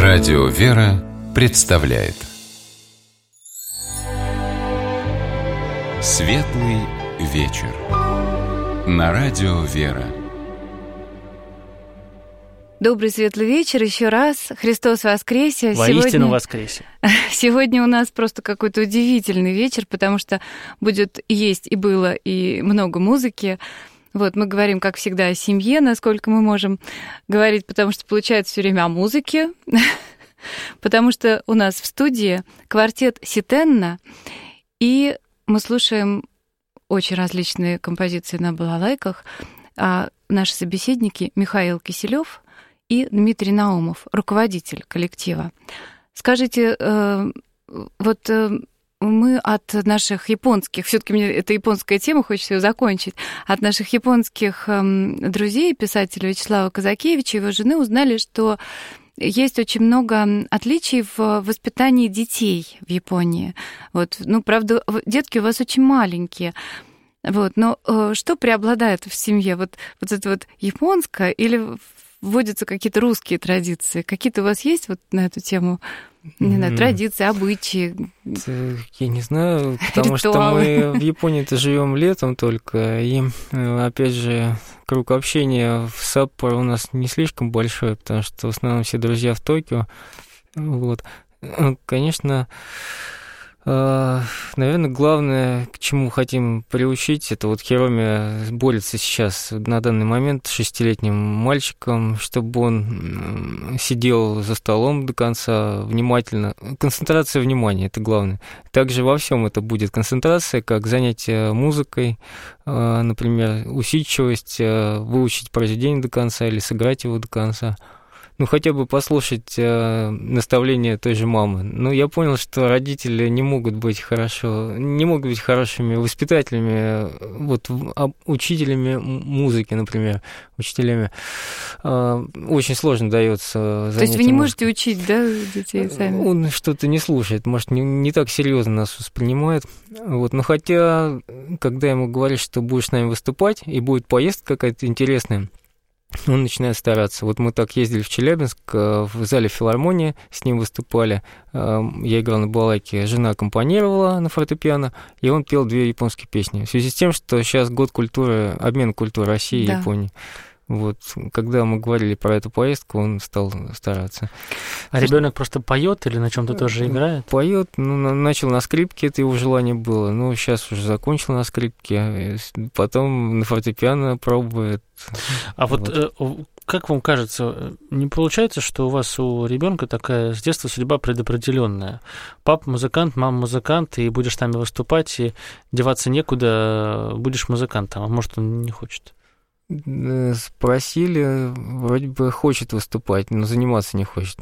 Радио «Вера» представляет Светлый вечер на Радио «Вера». Добрый светлый вечер еще раз. Христос воскресе. Воистину воскресе. Сегодня у нас просто какой-то удивительный вечер, потому что будет есть и было, и много музыки. Вот, мы говорим, как всегда, о семье, насколько мы можем говорить, потому что получается все время о музыке, потому что у нас в студии квартет Ситенна, и мы слушаем очень различные композиции на балалайках. А наши собеседники Михаил Киселёв и Дмитрий Наумов, руководитель коллектива. Скажите, мы от наших японских, все-таки мне эта японская тема, хочется ее закончить, от наших японских друзей, писателя Вячеслава Казакевича и его жены узнали, что есть очень много отличий в воспитании детей в Японии. Вот, ну, правда, детки у вас очень маленькие. Вот, но что преобладает в семье? Вот это вот японское или вводятся какие-то русские традиции? Какие-то у вас есть вот на эту тему? Не знаю, традиции, обычаи. Я не знаю, потому что мы в Японии-то живем летом только, и, опять же, круг общения в Саппоро у нас не слишком большой, потому что в основном все друзья в Токио. Вот. Конечно, наверное, главное, к чему хотим приучить, это вот Хироми борется сейчас на данный момент с 6-летним мальчиком, чтобы он сидел за столом до конца внимательно. Концентрация внимания – это главное. Также во всем это будет концентрация, как занятие музыкой, например, усидчивость, выучить произведение до конца или сыграть его до конца. Ну, хотя бы послушать наставления той же мамы. Но я понял, что родители не могут быть хорошими воспитателями, вот, учителями музыки, например, учителями. Очень сложно дается занятие. То есть вы не можете учить, да, детей сами? Он что-то не слушает, может, не так серьезно нас воспринимает. Вот. Но хотя, когда ему говорят, что будешь с нами выступать, и будет поездка какая-то интересная, он начинает стараться. Вот мы так ездили в Челябинск, в зале филармонии, с ним выступали. Я играл на балалайке, жена аккомпанировала на фортепиано, и он пел 2 японские песни. В связи с тем, что сейчас год культуры, обмен культуры России и Японии. Вот, когда мы говорили про эту поездку, он стал стараться. А ребенок просто поет или на чем-то тоже играет? Поет, начал на скрипке, это его желание было. Ну, сейчас уже закончил на скрипке, потом на фортепиано пробует. А вот как вам кажется, не получается, что у вас у ребенка такая с детства судьба предопределенная? Папа музыкант, мама музыкант, и будешь с нами выступать, и деваться некуда, будешь музыкантом, а может, он не хочет? Спросили, вроде бы хочет выступать, но заниматься не хочет.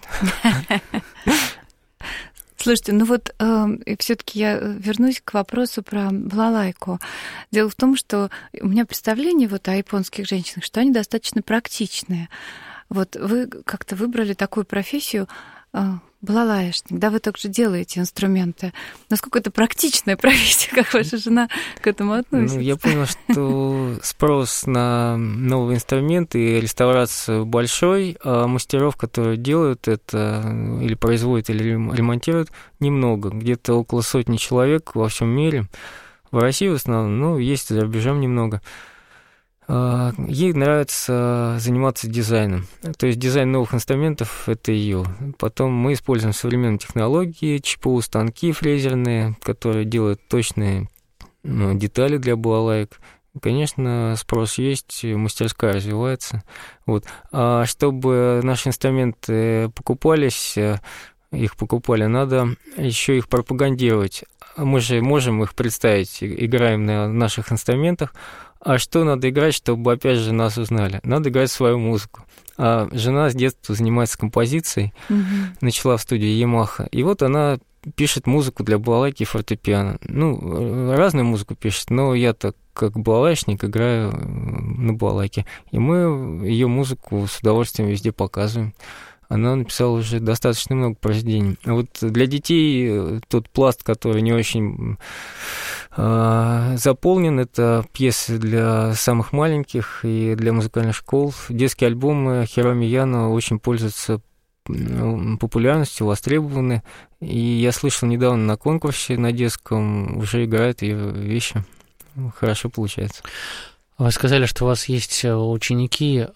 Слушайте, ну вот все-таки я вернусь к вопросу про балалайку. Дело в том, что у меня представление вот о японских женщинах, что они достаточно практичные. Вот вы как-то выбрали такую профессию балалаишник, да, вы также делаете инструменты. Насколько это практичная профессия, как ваша жена к этому относится? Ну, я понял, что спрос на новые инструменты и реставрацию большой, а мастеров, которые делают это, или производят, или ремонтируют, немного. Где-то около 100 человек во всем мире. В России в основном, ну, есть за рубежом немного. Ей нравится заниматься дизайном. То есть дизайн новых инструментов – это ее. Потом мы используем современные технологии, ЧПУ, станки фрезерные, которые делают точные детали для балалаек. Конечно, спрос есть, мастерская развивается. Вот. А чтобы наши инструменты покупались, надо еще их пропагандировать. Мы же можем их представить, играем на наших инструментах. А что надо играть, чтобы, опять же, нас узнали? Надо играть свою музыку. А жена с детства занимается композицией, начала в студии Ямаха, и вот она пишет музыку для балалайки и фортепиано. Ну, разную музыку пишет, но я так как балалайшник играю на балалайке, и мы ее музыку с удовольствием везде показываем. Она написала уже достаточно много произведений. А вот для детей тот пласт, который не очень заполнен, это пьесы для самых маленьких и для музыкальных школ. Детские альбомы Хироми Яно очень пользуются популярностью, востребованы. И я слышал недавно на конкурсе на детском, уже играют ее вещи. Хорошо получается. Вы сказали, что у вас есть ученики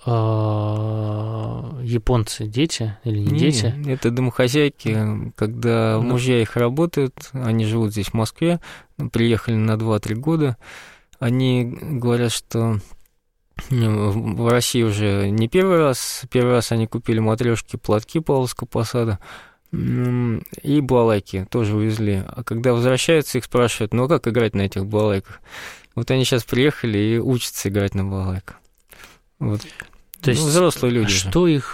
японцы, дети или не дети? Это домохозяйки, когда мужья их работают, они живут здесь, в Москве, приехали на 2-3 года. Они говорят, что в России уже не первый раз. Первый раз они купили матрешки, платки Павловского посада и балалайки тоже увезли. А когда возвращаются, их спрашивают, ну а как играть на этих балалайках? Вот они сейчас приехали и учатся играть на балалайках. Вот. То есть взрослые люди. Что их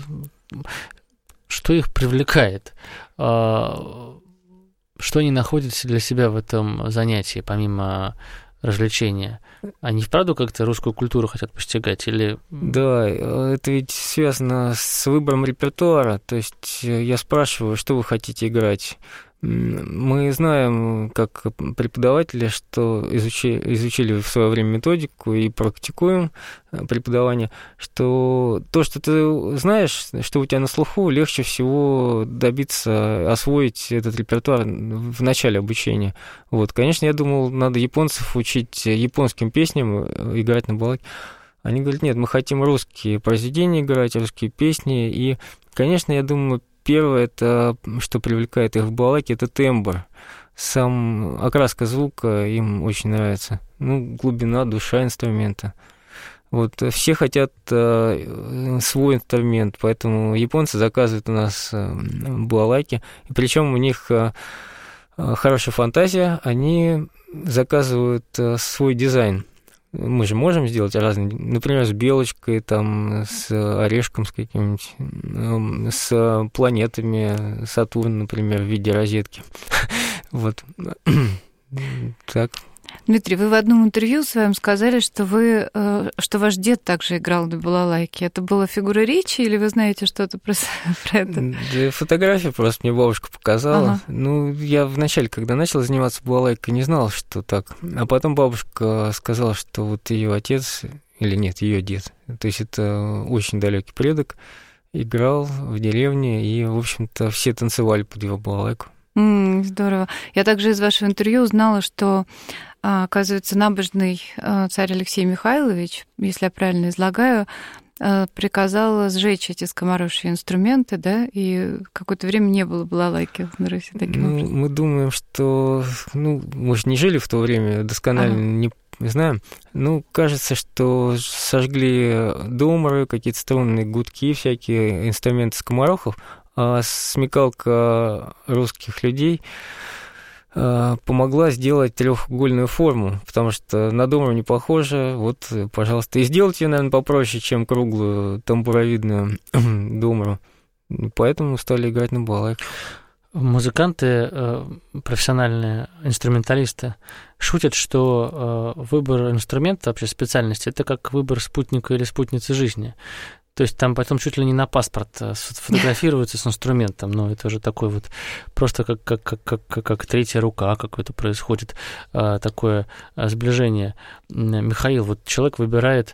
привлекает? Что они находят для себя в этом занятии, помимо развлечения? Они вправду как-то русскую культуру хотят постигать? Или... Да, это ведь связано с выбором репертуара. То есть я спрашиваю, что вы хотите играть? Мы знаем, как преподаватели, что изучили в свое время методику и практикуем преподавание, что то, что ты знаешь, что у тебя на слуху, легче всего добиться, освоить этот репертуар в начале обучения. Вот, конечно, я думал, надо японцев учить японским песням, играть на балалайке. Они говорят, нет, мы хотим русские произведения играть, русские песни. И, конечно, я думаю, первое, это, что привлекает их в балалайке, это тембр. Сам окраска звука им очень нравится. Ну, глубина, душа инструмента. Вот, все хотят свой инструмент, поэтому японцы заказывают у нас балалайки. И причем у них хорошая фантазия, они заказывают свой дизайн. Мы же можем сделать разные, например, с белочкой, там, с орешком, с каким-нибудь, с планетами, Сатурн, например, в виде розетки. Вот. Так. Дмитрий, вы в одном интервью своем сказали, что ваш дед также играл на балалайке. Это была фигура речи, или вы знаете что-то про это? Да, фотографию просто мне бабушка показала. Ага. Ну, я вначале, когда начал заниматься балалайкой, не знал, что так. А потом бабушка сказала, что вот ее отец, или нет, ее дед, то есть это очень далекий предок, играл в деревне, и, в общем-то, все танцевали под его балалайку. Здорово. Я также из вашего интервью узнала, что, оказывается, набожный царь Алексей Михайлович, если я правильно излагаю, приказал сжечь эти скоморошие инструменты, да, и какое-то время не было балалайки на Руси таким образом. Мы думаем, что... мы же не жили в то время, досконально не знаем. Кажется, что сожгли домры, какие-то струнные гудки, всякие инструменты скоморохов, а смекалка русских людей помогла сделать трехугольную форму, потому что на домру не похоже. Вот, пожалуйста, и сделать ее, наверное, попроще, чем круглую тамбуровидную домру. Поэтому стали играть на балалайке. Музыканты, профессиональные инструменталисты, шутят, что выбор инструмента, вообще специальности, это как выбор спутника или спутницы жизни. То есть там потом чуть ли не на паспорт фотографируются с инструментом, но это уже такой вот просто как третья рука какое-то происходит, такое сближение. Михаил, вот человек выбирает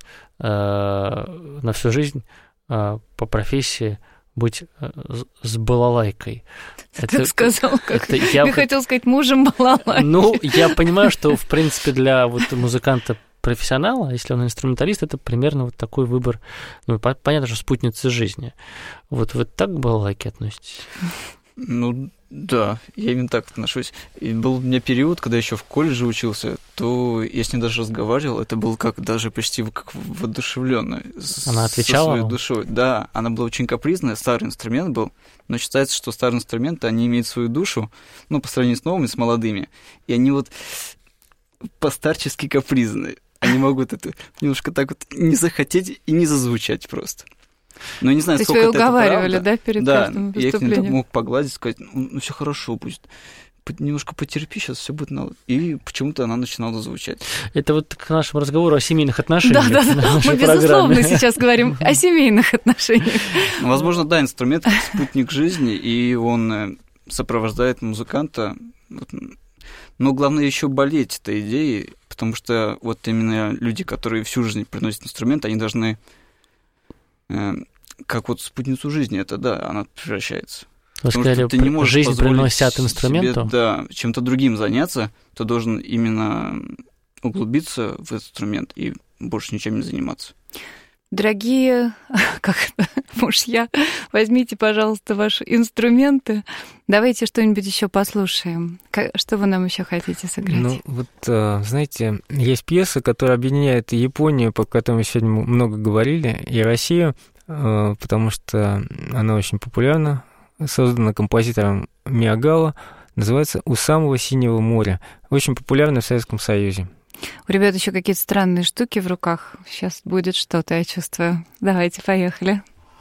на всю жизнь по профессии быть с балалайкой. Ты сказал, как я хотел сказать мужем балалайки. Я понимаю, что, в принципе, для вот музыканта профессионала, если он инструменталист, это примерно вот такой выбор. Понятно, что спутница жизни. Вот вы так к балалайке относитесь? Да, я именно так отношусь. И был у меня период, когда еще в колледже учился, то я с ней даже разговаривал, это было как даже почти как воодушевлённо. Она отвечала? Со своей душой. Да, она была очень капризная, старый инструмент был, но считается, что старые инструменты, они имеют свою душу, по сравнению с новыми, с молодыми, и они вот постарчески капризные. Они могут это немножко так вот не захотеть и не зазвучать просто. Но я не знаю, сколько это правда. То есть вы уговаривали, да, перед каждым выступлением? Да, я их мог погладить, сказать, все хорошо будет. Немножко потерпи, сейчас все будет надо. И почему-то она начинала звучать. Это вот к нашему разговору о семейных отношениях. Да, мы, безусловно, сейчас говорим о семейных отношениях. Возможно, да, инструмент как спутник жизни, и он сопровождает музыканта. Но главное еще болеть этой идеей, потому что вот именно люди, которые всю жизнь приносят инструмент, они должны как вот спутницу жизни, это да, она превращается. Вы сказали, ты не можешь жизнь приносит инструменту? Себе, да, чем-то другим заняться, ты должен именно углубиться в этот инструмент и больше ничем не заниматься. Дорогие мужья, возьмите, пожалуйста, ваши инструменты. Давайте что-нибудь еще послушаем. Что вы нам еще хотите сыграть? Ну, вот, знаете, есть пьеса, которая объединяет Японию, по которой мы сегодня много говорили, и Россию, потому что она очень популярна, создана композитором Миягава, называется «У самого синего моря». Очень популярна в Советском Союзе. У ребят еще какие-то странные штуки в руках. Сейчас будет что-то, я чувствую. Давайте, поехали.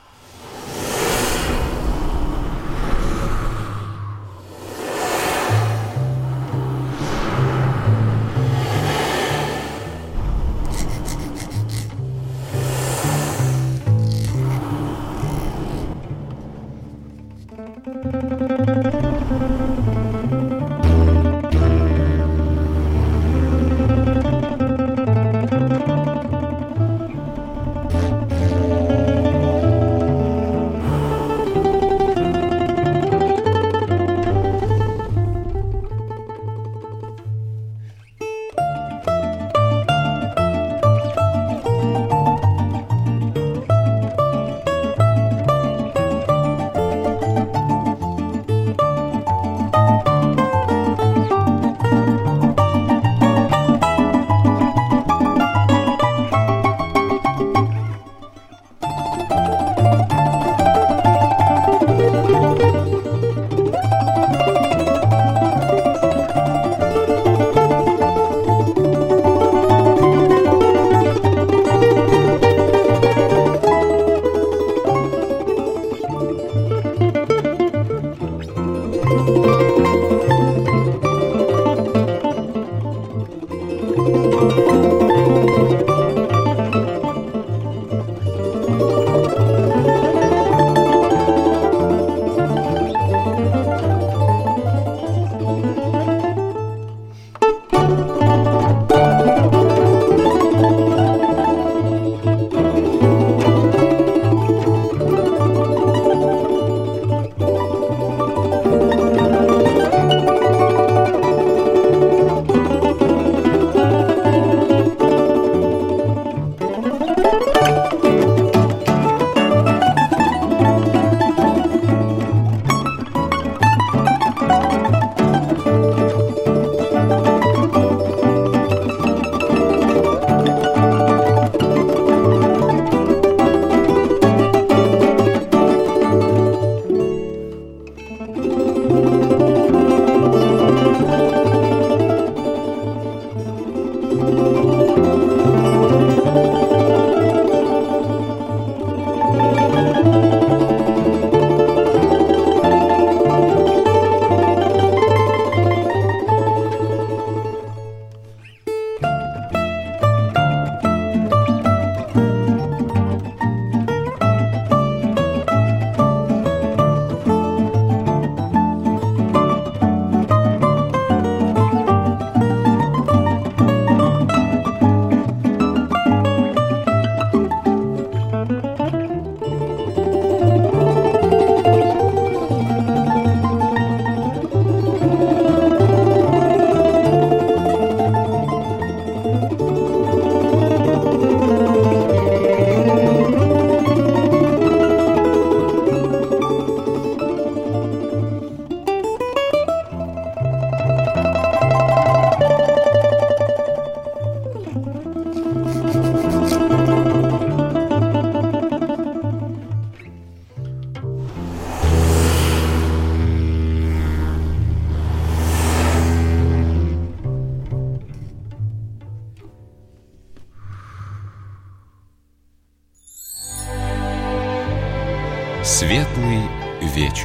Светлый вечер.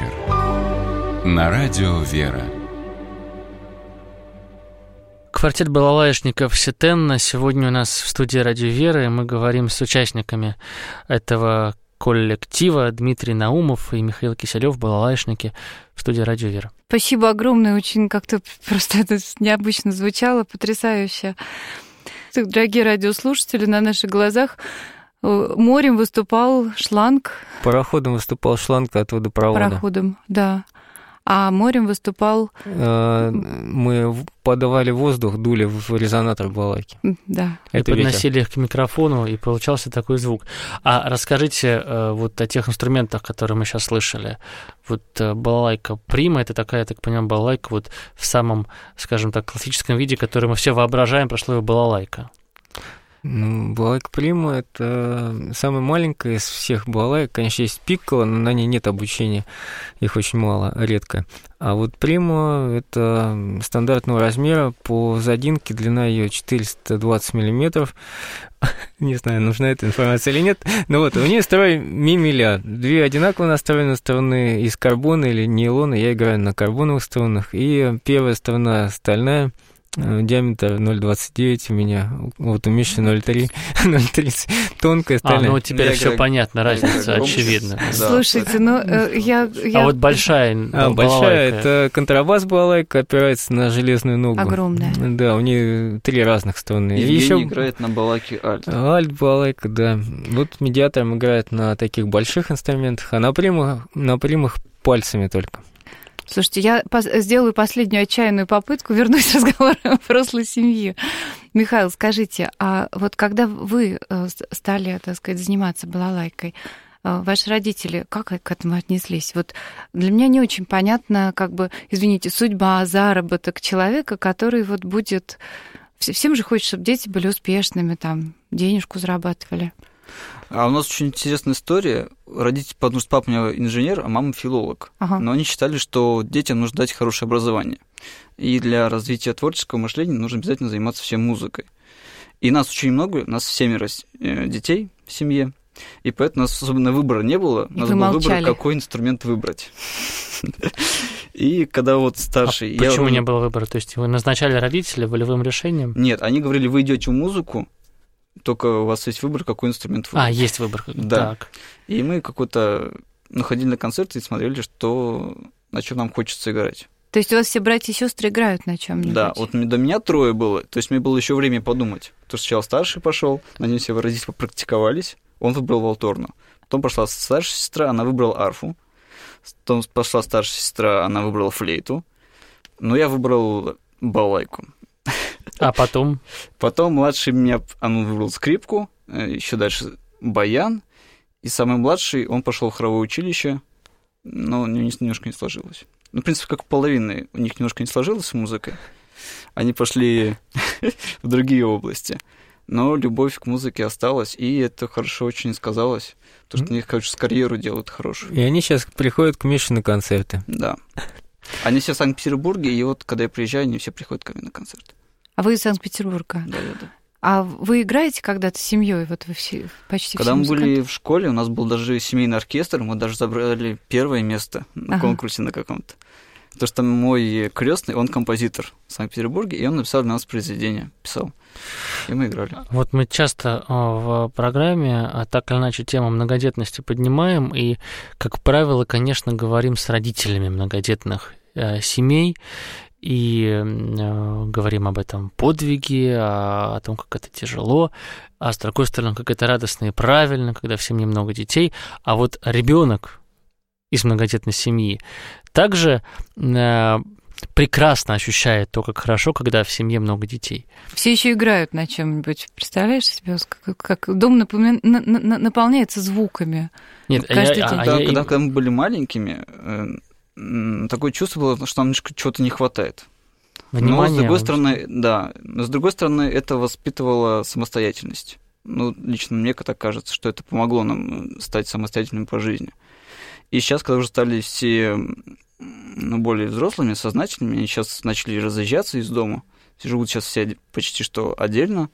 На радио «Вера». Квартет балалаишников «Сетенна» сегодня у нас в студии «Радио Вера», и мы говорим с участниками этого коллектива Дмитрий Наумов и Михаил Киселёв, балалаишники в студии «Радио Вера». Спасибо огромное, очень как-то просто это необычно звучало, потрясающе. Дорогие радиослушатели, на наших глазах Морем выступал шланг. Пароходом выступал шланг от водопровода. Пароходом, да. А морем выступал... Мы подавали воздух, дули в резонатор балалайки. Да. И подносили их к микрофону, и получался такой звук. А расскажите вот о тех инструментах, которые мы сейчас слышали. Вот балалайка прима, это такая, я так понимаю, балалайка вот в самом, скажем так, классическом виде, который мы все воображаем, прошло его балалайка. Ну, балалайка прима — это самая маленькая из всех балалайк. Конечно, есть пикколо, но на ней нет обучения, их очень мало, редко. А вот прима — это стандартного размера, по задинке длина ее 420 миллиметров. Не знаю, нужна эта информация или нет. Но вот у нее строй ми-ми-ля. Две одинаково настроенные струны из карбона или нейлона. Я играю на карбоновых струнах. И первая струна стальная, диаметр 0,29 у меня, вот у Миши 0,3, 0,30, тонкая стальная. Ну теперь все понятно, разница очевидна. Слушайте, ну я... А вот большая балалайка. Большая, это контрабас-балалайка, опирается на железную ногу. Огромная. Да, у нее 3 разных струны. Евгений еще играет на балалайке альт. Альт-балалайка, да. Вот медиатором играет на таких больших инструментах, а на примах пальцами только. Слушайте, я сделаю последнюю отчаянную попытку вернуть разговор о взрослой семье. Михаил, скажите, а вот когда вы стали, так сказать, заниматься балалайкой, ваши родители как к этому отнеслись? Вот для меня не очень понятно, как бы, извините, судьба, заработок человека, который вот будет... Всем же хочется, чтобы дети были успешными, там, денежку зарабатывали. А у нас очень интересная история. Родители, потому что папа у меня инженер, а мама филолог. Ага. Но они считали, что детям нужно дать хорошее образование. И для развития творческого мышления нужно обязательно заниматься всем музыкой. И нас очень много, у нас 7 детей в семье. И поэтому у нас особенно выбора не было. У нас был выбор, какой инструмент выбрать. И когда вот старший... Почему не было выбора? То есть вы назначали родителей волевым решением? Нет, они говорили, вы идете в музыку, только у вас есть выбор, какой инструмент выбрать. Есть выбор. Да. Так. И мы какой-то ходили на концерты и смотрели, на чем нам хочется играть. То есть у вас все братья и сестры играют на чем-нибудь? Да, вот до меня 3 было, то есть мне было еще время подумать. Потому что сначала старший пошел, на нем все родители попрактиковались, он выбрал валторну. Потом пошла старшая сестра, она выбрала арфу. Потом пошла старшая сестра, она выбрала флейту. Но я выбрал балалайку. А потом? Потом младший он выбрал скрипку, еще дальше баян. И самый младший, он пошел в хоровое училище, но у него немножко не сложилось. Ну, в принципе, как половина у них немножко не сложилось с музыкой. Они пошли в другие области. Но любовь к музыке осталась, и это хорошо очень сказалось. Потому что у них, конечно, карьеру делают хорошую. И они сейчас приходят к Мише на концерты. Да. Они все в Санкт-Петербурге, и вот когда я приезжаю, они все приходят ко мне на концерты. А вы из Санкт-Петербурга? Да. А вы играете когда-то с семьей? Вот вы почти когда все мы были в школе, у нас был даже семейный оркестр, мы даже забрали 1 место на конкурсе на каком-то. Потому что мой крестный, он композитор в Санкт-Петербурге, и он написал для нас произведение, писал. И мы играли. Вот мы часто в программе так или иначе тему многодетности поднимаем, и, как правило, конечно, говорим с родителями многодетных семей, и говорим об этом подвиге, о том, как это тяжело, а с другой стороны, как это радостно и правильно, когда в семье много детей. А вот ребенок из многодетной семьи также прекрасно ощущает то, как хорошо, когда в семье много детей. Все еще играют на чем-нибудь. Представляешь себе, как дом наполняется звуками? Нет, когда мы были маленькими, такое чувство было, что нам чего-то не хватает. Внимание, но, с другой стороны, но с другой стороны, это воспитывало самостоятельность. Ну, лично мне так кажется, что это помогло нам стать самостоятельными по жизни. И сейчас, когда уже стали все более взрослыми, сознательными, они сейчас начали разъезжаться из дома, живут сейчас все почти что отдельно,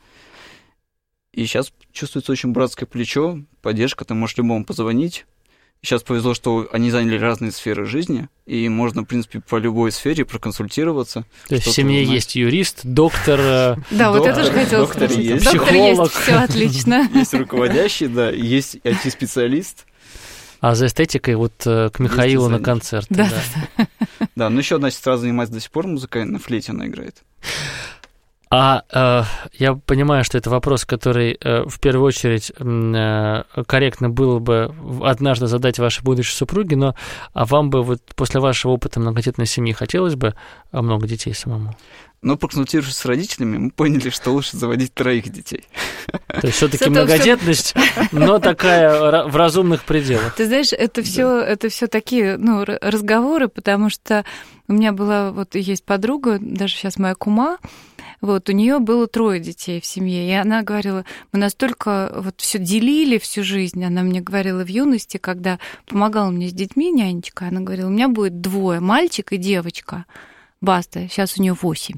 и сейчас чувствуется очень братское плечо, поддержка, ты можешь любому позвонить. Сейчас повезло, что они заняли разные сферы жизни, и можно, в принципе, по любой сфере проконсультироваться. То есть в семье есть юрист, доктор... Да, вот это же хотела сказать. Психолог. Все отлично. Есть руководящий, да, есть IT-специалист. А за эстетикой вот к Михаилу на концерт. Да, но еще одна сестра занимается до сих пор музыкой, на флейте она играет. Я понимаю, что это вопрос, который в первую очередь корректно было бы однажды задать вашей будущей супруге, но вам бы вот после вашего опыта многодетной семьи хотелось бы много детей самому? Но, проконсультировавшись с родителями, мы поняли, что лучше заводить 3 детей. То есть все-таки многодетность, но такая в разумных пределах. Ты знаешь, это все такие разговоры, потому что у меня есть подруга, даже сейчас моя кума, у нее было 3 детей в семье, и она говорила, мы настолько все делили всю жизнь, она мне говорила в юности, когда помогала мне с детьми нянечка, она говорила, у меня будет 2, мальчик и девочка. Баста, сейчас у нее 8.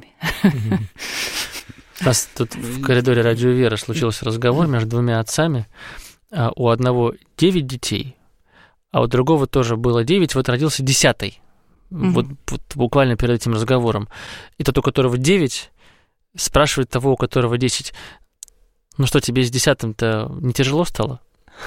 У нас тут в коридоре Радио Вера случился разговор между 2 отцами. У одного 9 детей, а у другого тоже было 9, родился 10-й. Вот буквально перед этим разговором. И тот, у которого 9, спрашивает того, у которого 10, ну что, тебе с 10-м-то не тяжело стало?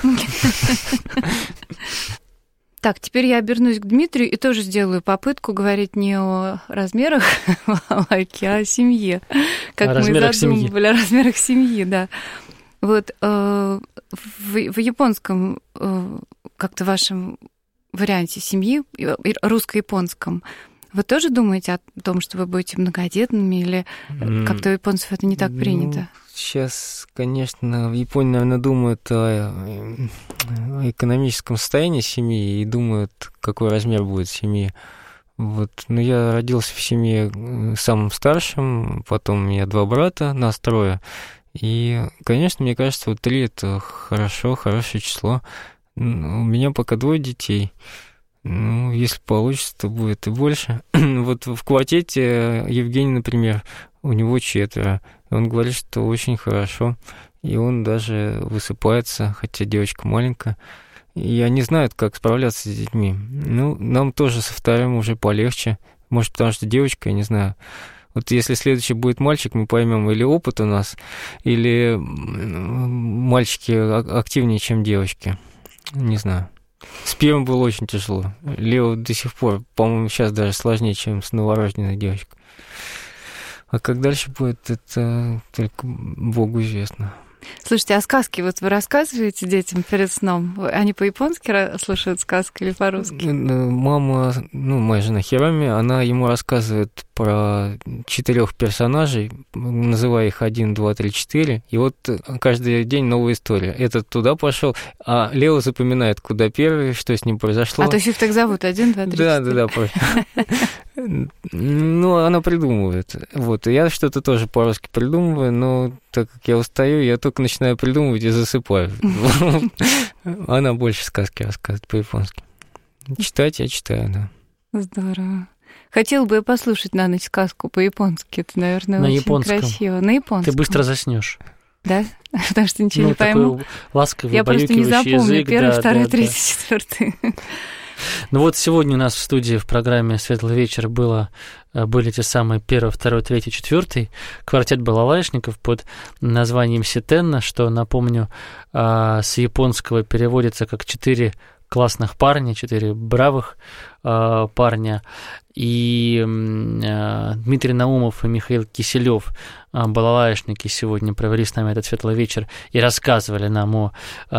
Так, теперь я обернусь к Дмитрию и тоже сделаю попытку говорить не о размерах балалайки, а о семье. Как мы задумывали, о размерах семьи, да. В японском как-то вашем варианте семьи, русско-японском, вы тоже думаете о том, что вы будете многодетными, или как-то у японцев это не так принято? Сейчас, конечно, в Японии, наверное, думают о экономическом состоянии семьи и думают, какой размер будет семьи. Но я родился в семье самым старшим, потом у меня 2 брата, нас 3. И, конечно, мне кажется, 3 — это хорошее число. У меня пока 2 детей. Если получится, то будет и больше. В квартете Евгений, например, у него 4. Он говорит, что очень хорошо. И он даже высыпается, хотя девочка маленькая. И они знают, как справляться с детьми. Нам тоже со 2 уже полегче. Может, потому что девочка, я не знаю. Если следующий будет мальчик, мы поймем, или опыт у нас, или мальчики активнее, чем девочки. Не знаю. С первым было очень тяжело. Лео до сих пор, по-моему, сейчас даже сложнее, чем с новорожденной девочкой. А как дальше будет, это только Богу известно. Слушайте, а сказки вы рассказываете детям перед сном? Они по-японски слушают сказки или по-русски? Мама, моя жена Хироми, она ему рассказывает про 4 персонажей, называя их 1, 2, 3, 4, и каждый день новая история. Этот туда пошел, а Лео запоминает, куда первый, что с ним произошло. А то есть их так зовут 1, 2, 3, 4? Да. Она придумывает. И я что-то тоже по-русски придумываю, но так как я устаю, я только начинаю придумывать и засыпаю. Она больше сказки рассказывает по-японски. Читать я читаю, да. Здорово. Хотела бы я послушать на ночь сказку по-японски. Это, наверное, очень японском. Красиво. На японском. Ты быстро заснешь. Да? Потому что ничего не пойму. Ласковый, я просто не запомню. Язык, 1, 2, 3, 4. Сегодня у нас в студии в программе «Светлый вечер» были те самые 1, 2, 3, 4 квартет балалайшников под названием «Ситенна», что, напомню, с японского переводится как 4 классных парня, 4 бравых парня. И Дмитрий Наумов и Михаил Киселёв, балалайшники, сегодня провели с нами этот светлый вечер и рассказывали нам о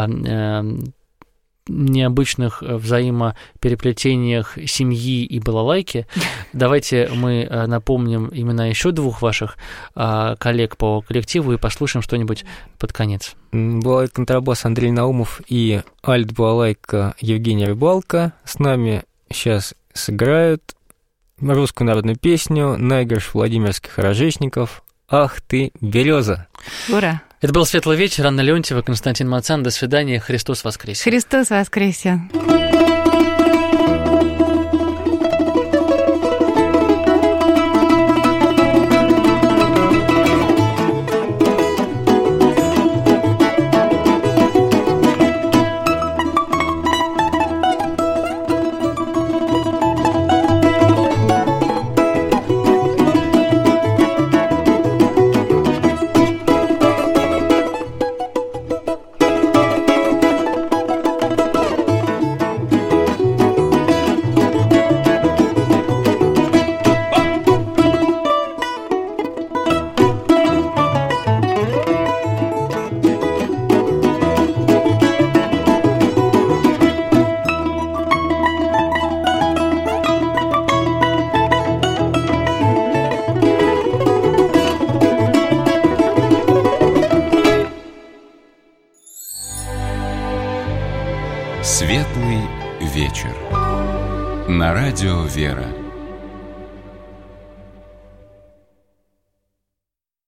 необычных взаимопереплетениях семьи и балалайки. Давайте мы напомним имена еще 2 ваших коллег по коллективу и послушаем что-нибудь под конец. Балалайка-контрабас Андрей Наумов и альт-балалайка Евгений Рыбалка с нами сейчас сыграют русскую народную песню «Наигрыш Владимирских рожечников» «Ах ты, береза». Ура! Это был «Светлый вечер». Анна Леонтьева, Константин Мацан. До свидания. Христос воскресе. Христос воскресе. Светлый вечер. На радио «Вера».